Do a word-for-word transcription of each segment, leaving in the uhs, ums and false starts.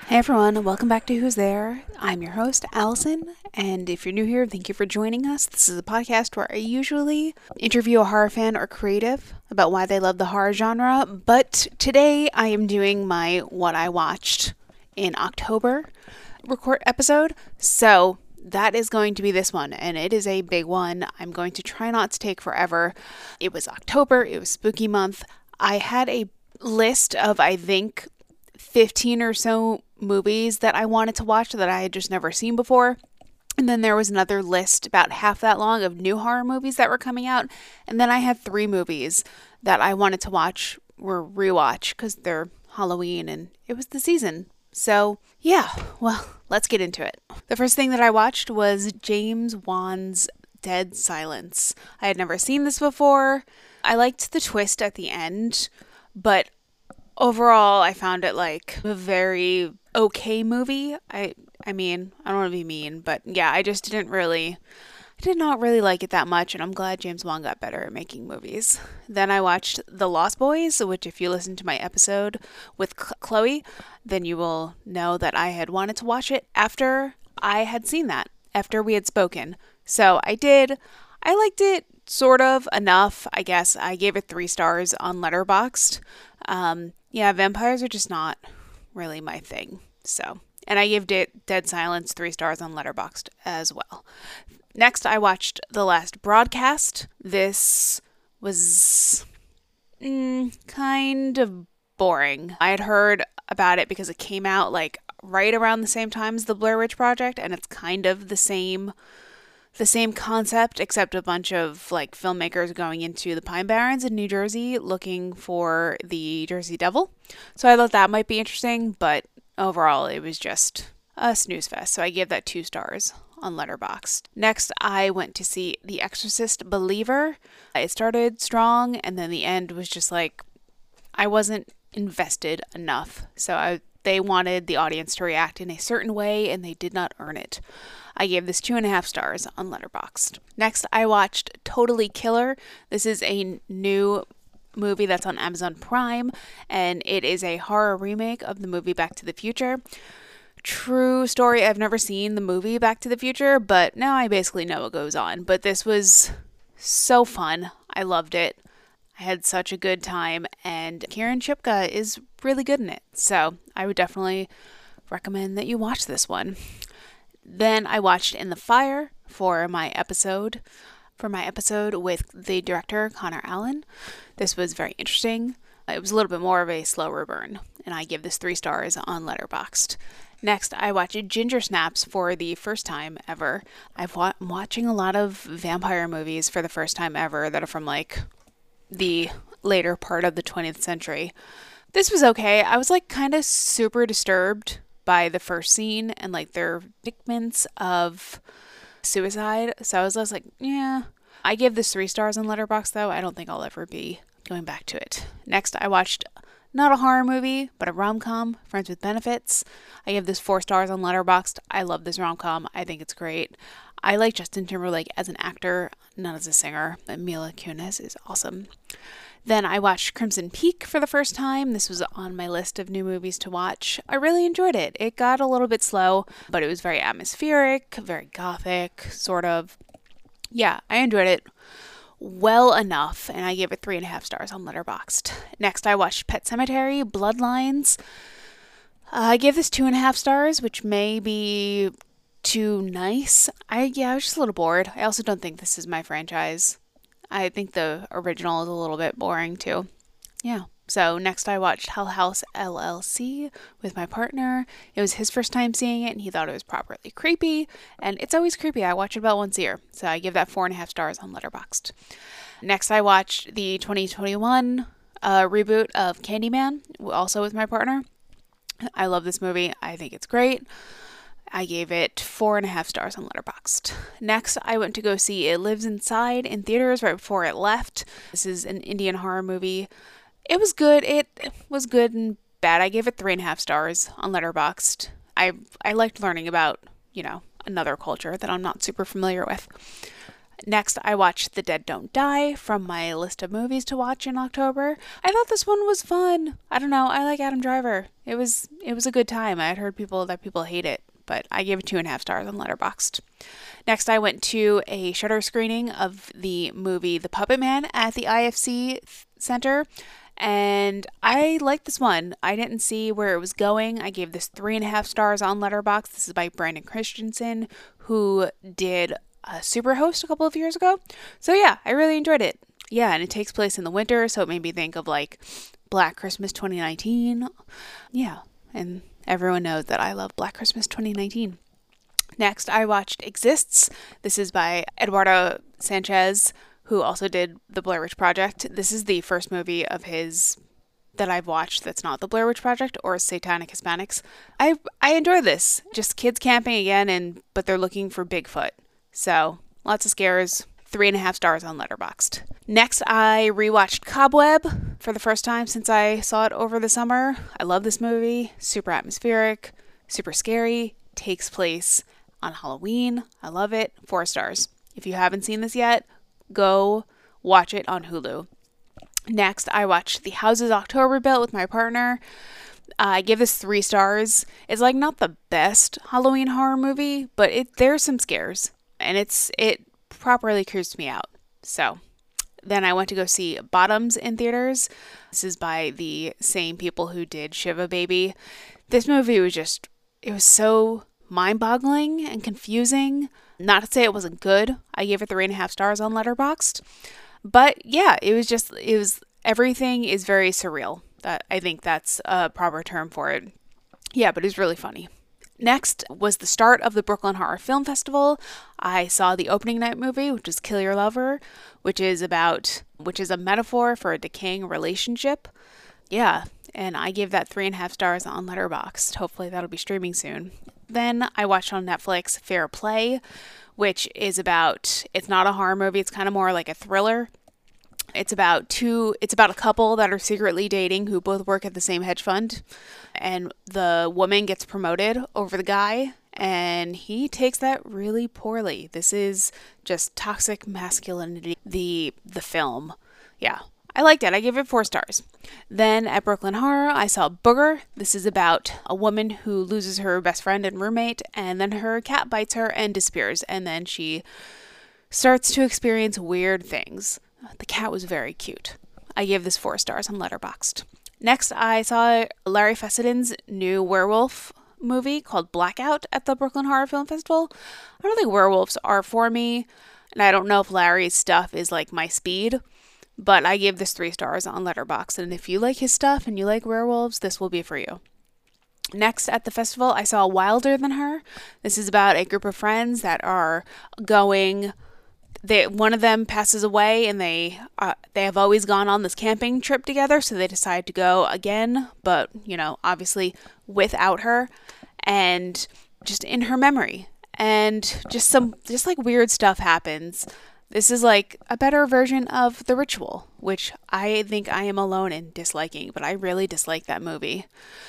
Hey everyone, welcome back to Who's There. I'm your host, Allison, and if you're new here, thank you for joining us. This is a podcast where I usually interview a horror fan or creative about why they love the horror genre, but today I am doing my What I Watched in October record episode, so that is going to be this one, and it is a big one. I'm going to try not to take forever. It was October, it was spooky month. I had a list of, I think, fifteen or so movies that I wanted to watch that I had just never seen before. And then there was another list about half that long of new horror movies that were coming out. And then I had three movies that I wanted to watch or rewatch because they're Halloween and it was the season. So yeah, well, let's get into it. The first thing that I watched was James Wan's Dead Silence. I had never seen this before. I liked the twist at the end, but overall, I found it like a very okay movie. I I mean, I don't want to be mean, but yeah, I just didn't really, I did not really like it that much, and I'm glad James Wan got better at making movies. Then I watched The Lost Boys, which if you listen to my episode with Chloe, then you will know that I had wanted to watch it after I had seen that, after we had spoken. So I did. I liked it sort of enough, I guess. I gave it three stars on Letterboxd. Um, yeah, vampires are just not really my thing. So, and I gave De- Dead Silence three stars on Letterboxd as well. Next, I watched The Last Broadcast. This was mm, kind of boring. I had heard about it because it came out like right around the same time as the Blair Witch Project, and it's kind of the same the same concept, except a bunch of like filmmakers going into the Pine Barrens in New Jersey looking for the Jersey Devil. So I thought that might be interesting, but overall it was just a snooze fest. So I gave that two stars on Letterboxd. Next, I went to see The Exorcist Believer. It started strong, and then the end was just like I wasn't invested enough. So I they wanted the audience to react in a certain way, and they did not earn it. I gave this two and a half stars on Letterboxd. Next, I watched Totally Killer. This is a new movie that's on Amazon Prime, and it is a horror remake of the movie Back to the Future. True story. I've never seen the movie Back to the Future, but now I basically know what goes on. But this was so fun. I loved it. I had such a good time, and Kieran Shipka is really good in it. So I would definitely recommend that you watch this one. Then I watched In the Fire for my episode, for my episode with the director, Connor Allen. This was very interesting. It was a little bit more of a slower burn, and I give this three stars on Letterboxd. Next, I watched Ginger Snaps for the first time ever. I've wa- I'm watching a lot of vampire movies for the first time ever that are from like the later part of the twentieth century. This was okay. I was like kind of super disturbed by the first scene and like their depictions of suicide. So I was just like, yeah. I give this three stars on Letterboxd though. I don't think I'll ever be going back to it. Next, I watched not a horror movie, but a rom-com, Friends with Benefits. I give this four stars on Letterboxd. I love this rom-com. I think it's great. I like Justin Timberlake as an actor, not as a singer. Mila Kunis is awesome. Then I watched Crimson Peak for the first time. This was on my list of new movies to watch. I really enjoyed it. It got a little bit slow, but it was very atmospheric, very gothic, sort of. Yeah, I enjoyed it well enough, and I gave it three and a half stars on Letterboxd. Next, I watched Pet Sematary Bloodlines. Uh, I gave this two and a half stars, which may be too nice. I yeah, I was just a little bored. I also don't think this is my franchise. I think the original is a little bit boring too. Yeah. So next I watched Hell House L L C with my partner. It was his first time seeing it and he thought it was properly creepy. And it's always creepy. I watch it about once a year. So I give that four and a half stars on Letterboxd. Next I watched the twenty twenty-one uh, reboot of Candyman, also with my partner. I love this movie. I think it's great. I gave it four and a half stars on Letterboxd. Next, I went to go see It Lives Inside in theaters right before it left. This is an Indian horror movie. It was good. It was good and bad. I gave it three and a half stars on Letterboxd. I I liked learning about, you know, another culture that I'm not super familiar with. Next, I watched The Dead Don't Die from my list of movies to watch in October. I thought this one was fun. I don't know. I like Adam Driver. It was it was a good time. I had heard people that people hate it, but I gave it two and a half stars on Letterboxd. Next, I went to a Shudder screening of the movie The Puppet Man at the I F C Center, and I liked this one. I didn't see where it was going. I gave this three and a half stars on Letterboxd. This is by Brandon Christensen, who did a Superhost a couple of years ago. So yeah, I really enjoyed it. Yeah, and it takes place in the winter, so it made me think of like Black Christmas twenty nineteen. Yeah, and everyone knows that I love Black Christmas twenty nineteen. Next, I watched Exists. This is by Eduardo Sanchez, who also did The Blair Witch Project. This is the first movie of his that I've watched that's not The Blair Witch Project or Satanic Hispanics. I I enjoy this. Just kids camping again, and but they're looking for Bigfoot. So, lots of scares, three and a half stars on Letterboxd. Next, I rewatched Cobweb for the first time since I saw it over the summer. I love this movie. Super atmospheric, super scary, takes place on Halloween. I love it. Four stars. If you haven't seen this yet, go watch it on Hulu. Next, I watched The Houses October Built with my partner. Uh, I give this three stars. It's like not the best Halloween horror movie, but it there's some scares. And it's it properly creeps me out. So then I went to go see Bottoms in theaters. This is by the same people who did Shiva Baby. This movie was just, it was so mind-boggling and confusing. Not to say it wasn't good. I gave it three and a half stars on Letterboxd. But yeah, it was just, it was, everything is very surreal. That I think that's a proper term for it. Yeah, but it was really funny. Next was the start of the Brooklyn Horror Film Festival. I saw the opening night movie, which is Kill Your Lover, which is about, which is a metaphor for a decaying relationship. Yeah, and I gave that three and a half stars on Letterboxd. Hopefully that'll be streaming soon. Then I watched on Netflix Fair Play, which is about, it's not a horror movie, it's kind of more like a thriller. It's about two, it's about a couple that are secretly dating who both work at the same hedge fund. And the woman gets promoted over the guy, and he takes that really poorly. This is just toxic masculinity, the the film. Yeah, I liked it. I gave it four stars. Then at Brooklyn Horror, I saw Booger. This is about a woman who loses her best friend and roommate, and then her cat bites her and disappears. And then she starts to experience weird things. The cat was very cute. I gave this four stars on Letterboxd. Next, I saw Larry Fesseden's new werewolf movie called Blackout at the Brooklyn Horror Film Festival. I don't think werewolves are for me, and I don't know if Larry's stuff is like my speed, but I gave this three stars on Letterboxd, and if you like his stuff and you like werewolves, this will be for you. Next at the festival, I saw Wilder Than Her. This is about a group of friends that are going... They, one of them passes away, and they uh, they have always gone on this camping trip together, so they decide to go again, but, you know, obviously without her, and just in her memory. And just some, just like weird stuff happens. This is like a better version of The Ritual, which I think I am alone in disliking, but I really dislike that movie.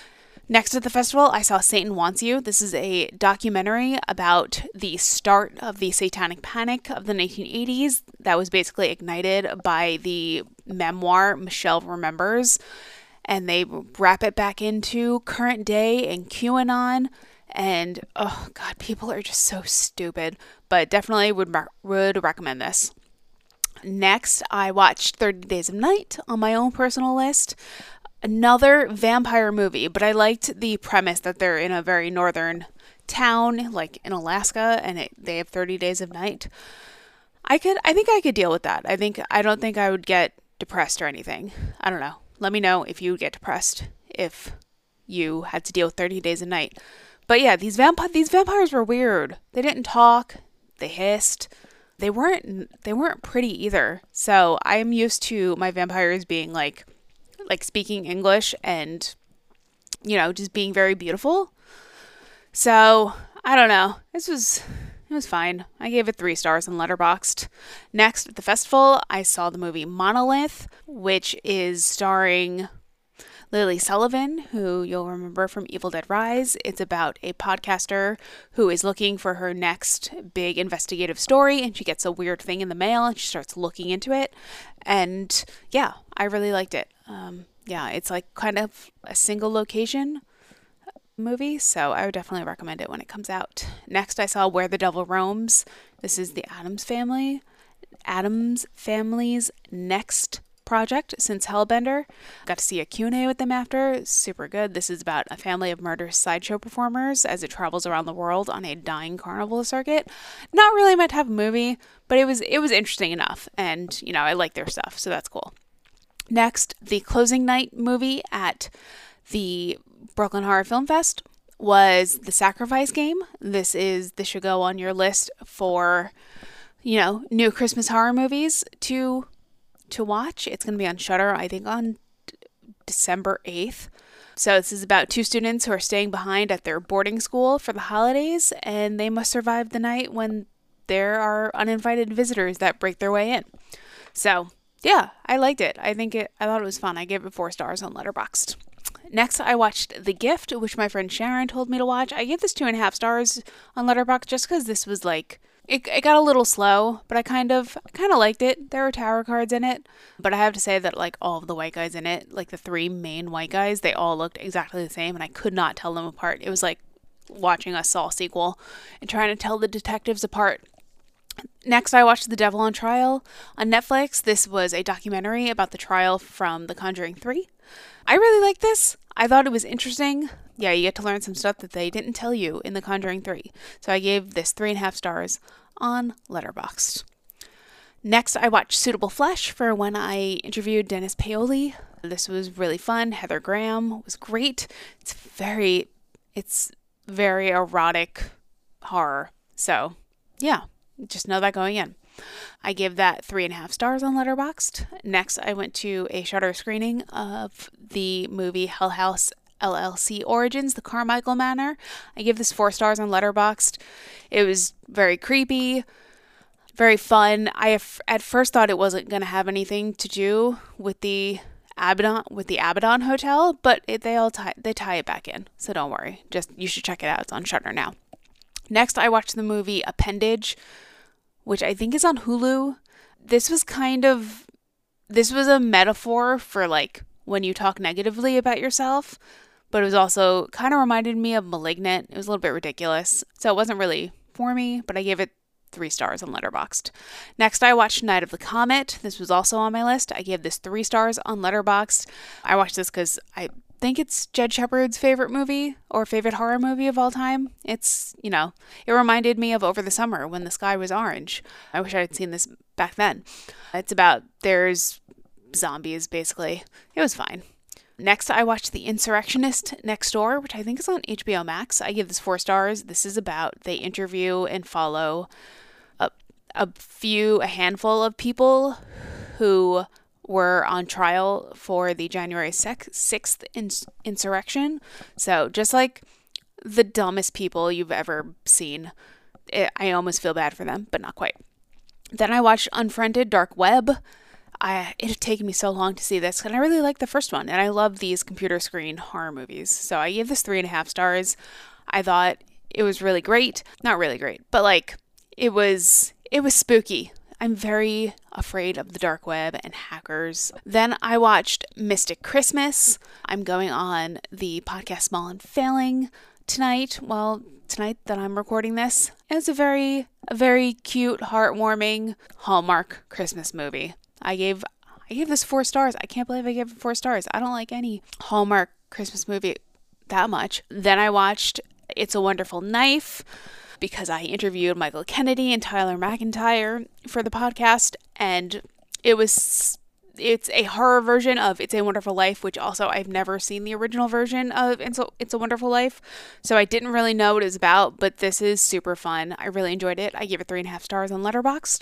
Next at the festival, I saw Satan Wants You. This is a documentary about the start of the Satanic Panic of the nineteen eighties that was basically ignited by the memoir Michelle Remembers. And they wrap it back into current day and QAnon. And, oh, God, people are just so stupid. But definitely would, would recommend this. Next, I watched thirty Days of Night on my own personal list. Another vampire movie, but I liked the premise that they're in a very northern town, like in Alaska, and it, they have thirty days of night. I could, I think I could deal with that. I think, I don't think I would get depressed or anything. I don't know. Let me know if you would get depressed if you had to deal with thirty days of night. But yeah, these vamp- these vampires were weird. They didn't talk. They hissed. They weren't, they weren't pretty either. So I am used to my vampires being like, like speaking English and, you know, just being very beautiful. So, I don't know. This was, it was fine. I gave it three stars on Letterboxd. Next, at the festival, I saw the movie Monolith, which is starring Lily Sullivan, who you'll remember from Evil Dead Rise. It's about a podcaster who is looking for her next big investigative story, and she gets a weird thing in the mail, and she starts looking into it. And yeah, I really liked it. Um, yeah, it's like kind of a single location movie, so I would definitely recommend it when it comes out. Next, I saw Where the Devil Roams. This is the Addams Family. Addams Family's next project since Hellbender. Got to see a Q and A with them after. Super good. This is about a family of murderous sideshow performers as it travels around the world on a dying carnival circuit. Not really my type of movie, but it was it was interesting enough, and you know, I like their stuff, so that's cool. Next, the closing night movie at the Brooklyn Horror Film Fest was The Sacrifice Game. This is this should go on your list for, you know, new Christmas horror movies to to watch. It's going to be on Shudder, I think, on d- December eighth. So this is about two students who are staying behind at their boarding school for the holidays, and they must survive the night when there are uninvited visitors that break their way in. So yeah, I liked it. I think it. I thought it was fun. I gave it four stars on Letterboxd. Next, I watched The Gift, which my friend Sharon told me to watch. I gave this two and a half stars on Letterboxd just because this was like, it, it got a little slow, but I kind of kind of liked it. There were tarot cards in it, but I have to say that like all of the white guys in it, like the three main white guys, they all looked exactly the same, and I could not tell them apart. It was like watching a Saw sequel and trying to tell the detectives apart. Next, I watched The Devil on Trial on Netflix. This was a documentary about the trial from The Conjuring three. I really liked this. I thought it was interesting. Yeah, you get to learn some stuff that they didn't tell you in The Conjuring three. So I gave this three and a half stars on Letterboxd. Next, I watched Suitable Flesh for when I interviewed Dennis Paoli. This was really fun. Heather Graham was great. It's very, it's very erotic horror. So, yeah. Just know that going in. I give that three and a half stars on Letterboxd. Next, I went to a Shudder screening of the movie Hell House L L C Origins, The Carmichael Manor. I give this four stars on Letterboxd. It was very creepy, very fun. I have, at first thought it wasn't going to have anything to do with the Abaddon with the Abaddon Hotel, but it, they all tie they tie it back in. So don't worry. Just you should check it out. It's on Shudder now. Next, I watched the movie Appendage, which I think is on Hulu. This was kind of, this was a metaphor for like when you talk negatively about yourself, but it was also kind of reminded me of Malignant. It was a little bit ridiculous. So it wasn't really for me, but I gave it three stars on Letterboxd. Next, I watched Night of the Comet. This was also on my list. I gave this three stars on Letterboxd. I watched this because I think it's Jed Shepard's favorite movie or favorite horror movie of all time. It's, you know, it reminded me of Over the Summer when the sky was orange. I wish I had seen this back then. It's about, there's zombies, basically. It was fine. Next, I watched The Insurrectionist Next Door, which I think is on H B O Max. I give this four stars. This is about, they interview and follow a, a few, a handful of people who were on trial for the January sixth ins- insurrection. So just like the dumbest people you've ever seen, it, I almost feel bad for them, but not quite. Then I watched Unfriended Dark Web. I, it had taken me so long to see this, and I really liked the first one, and I love these computer screen horror movies. So I gave this three and a half stars. I thought it was really great. Not really great, but like it was, it was spooky. I'm very afraid of the dark web and hackers. Then I watched Mystic Christmas. I'm going on the podcast Small and Failing tonight. Well, tonight that I'm recording this. It's a very, a very cute, heartwarming Hallmark Christmas movie. I gave, I gave this four stars. I can't believe I gave it four stars. I don't like any Hallmark Christmas movie that much. Then I watched It's a Wonderful Knife, because I interviewed Michael Kennedy and Tyler McIntyre for the podcast, and it was, it's a horror version of It's a Wonderful Life, which also I've never seen the original version of It's a, it's a Wonderful Life, so I didn't really know what it was about, but this is super fun. I really enjoyed it. I gave it three and a half stars on Letterboxd.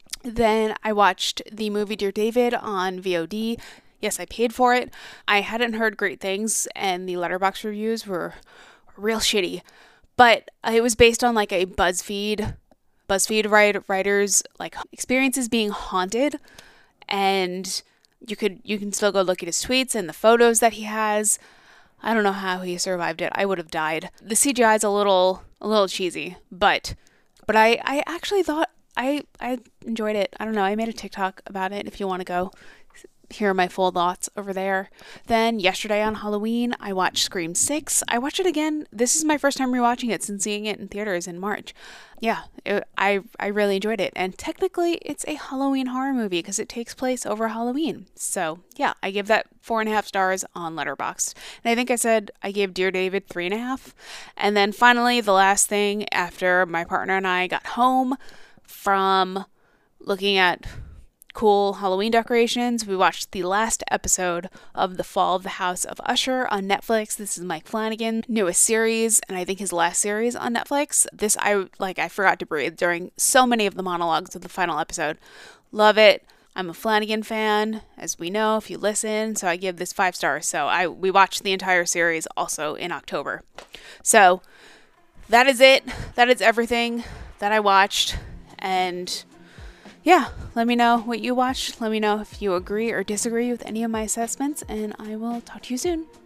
Then I watched the movie Dear David on V O D. Yes, I paid for it. I hadn't heard great things, and the Letterboxd reviews were real shitty. But it was based on like a BuzzFeed, BuzzFeed write, writers like experiences being haunted, and You could you can still go look at his tweets and the photos that he has. I don't know how he survived it. I would have died. The C G I is a little a little cheesy, but but I, I actually thought I I enjoyed it. I don't know. I made a TikTok about it if you want to go hear my full thoughts over there. Then yesterday on Halloween, I watched Scream six. I watched it again. This is my first time rewatching it since seeing it in theaters in March. Yeah, it, I I really enjoyed it. And technically, it's a Halloween horror movie because it takes place over Halloween. So yeah, I give that four and a half stars on Letterboxd. And I think I said I gave Dear David three and a half. And then finally, the last thing after my partner and I got home from looking at cool Halloween decorations, we watched the last episode of The Fall of the House of Usher on Netflix. This is Mike Flanagan's newest series, and I think his last series on Netflix. This, I like, I forgot to breathe during so many of the monologues of the final episode. Love it. I'm a Flanagan fan, as we know if you listen, so I give this five stars. So I we watched the entire series also in October. So that is it. That is everything that I watched, and yeah, let me know what you watched. Let me know if you agree or disagree with any of my assessments, and I will talk to you soon.